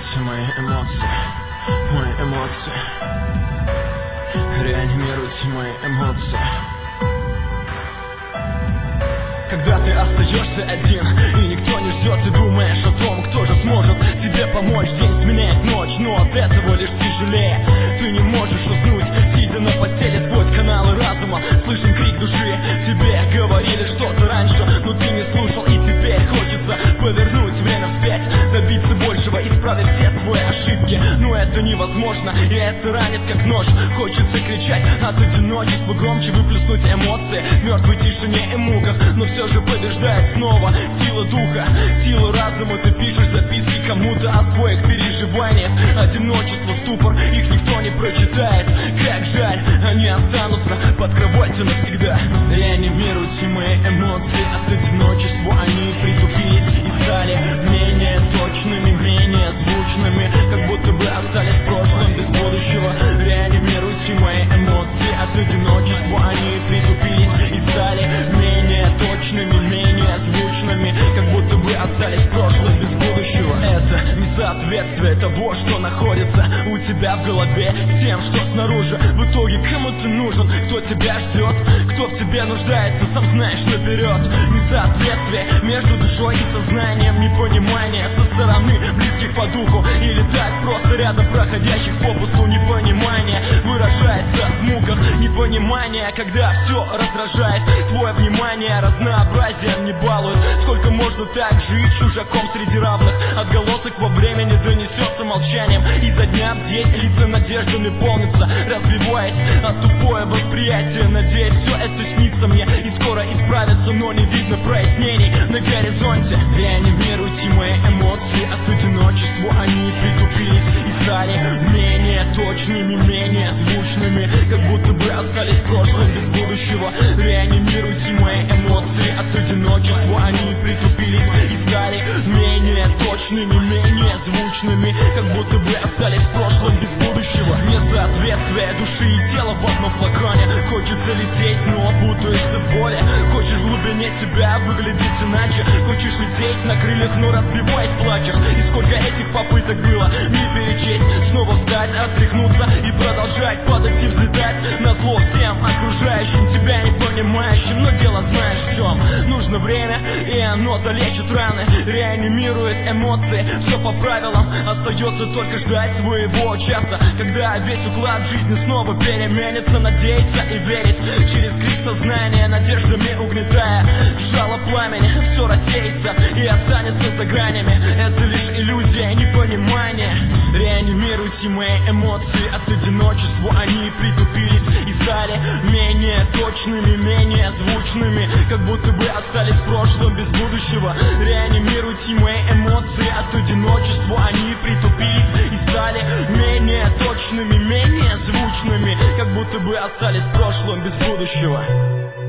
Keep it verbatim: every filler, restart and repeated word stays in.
Реанимируйте мои эмоции, мои эмоции. Реанимируйте мои эмоции. Когда ты остаешься один, и никто не ждет, ты думаешь о том, кто же сможет тебе помочь. День сменяет ночь, но от этого лишь тяжелее. Ты не можешь уснуть, сидя на постели сквозь каналы разума. Слышен крик души, тебе говорили что-то раньше, но ты не слушал, и теперь хочется повернуть время вспять, добиться большего, исправить все свои ошибки. Но это невозможно, и это ранит как нож. Хочется кричать от одиночества, громче выплеснуть эмоции в мертвой тишине и муках, но все же побеждает снова сила духа, сила разума. Ты пишешь записки кому-то о своих переживаниях. Одиночество, ступор, их никто не прочитает. Как жаль, они останутся под кроватью навсегда. Реанимируйте мои эмоции от одиночества. Они притупились и стали менее точными, менее звучными, как будто бы остались в прошлом без будущего. Реанимируйте мои эмоции от одиночества. Они притупились и стали менее точными, менее звучными, как будто бы остались в прошлом без будущего. Это несоответствие того, что находится у тебя в голове, с тем, что снаружи. В итоге кому ты нужен, кто тебя ждет, кто в тебе нуждается, сам знаешь наперед. Несоответствие между душой и сознанием, непонимание со стороны близких по духу, или так просто рядом проходящих попусту. Непонимание выражается в муках, непонимание, когда все раздражает твое внимание. Разнообразием не балует. Сколько можно так жить чужаком среди равных? Отголосок во времени донесется молчанием. Изо дня в день лица надеждами полнится, разбиваясь от тупое восприятие. Надеюсь, все это снится мне и скоро исправится, но не видно прояснений на горизонте. Реанимируйте мои эмоции от одиночества. Они притупились и стали менее точными, менее звучными, как будто бы остались в прошлом без будущего. Реанимируйте мои эмоции от одиночества. Они притупились и стали менее точными, менее звучными, как будто бы остались в прошлом без будущего. Несоответствие души и тела в одном флаконе. Хочется лететь, но путаешься в воле. Хочешь в глубине себя выглядеть иначе. Хочешь лететь на крыльях, но разбиваясь плачешь. И сколько этих попыток было не перечесть. Снова встать, отряхнуться и продолжать падать и взлетать назло всем окружающим, тебя не понимающим. Но дело знаешь в чем. Нужно время, и оно залечит раны, реанимирует эмоции. Все по правилам, остается только ждать своего часа, когда весь уклад жизни снова переменится. Надеяться и верить через крик сознания, надеждами угнетая жало пламени. Все рассеется и останется за гранями. Это лишь иллюзия, непонимание. Реанимируйте мои эмоции от одиночества. Они притупились и стали менее точными, менее звучными, как будто бы остались в прошлом без будущего. Реанимируйте мои эмоции от одиночества. Они притупились и стали менее точными, менее звучными, как будто бы остались в прошлом без будущего.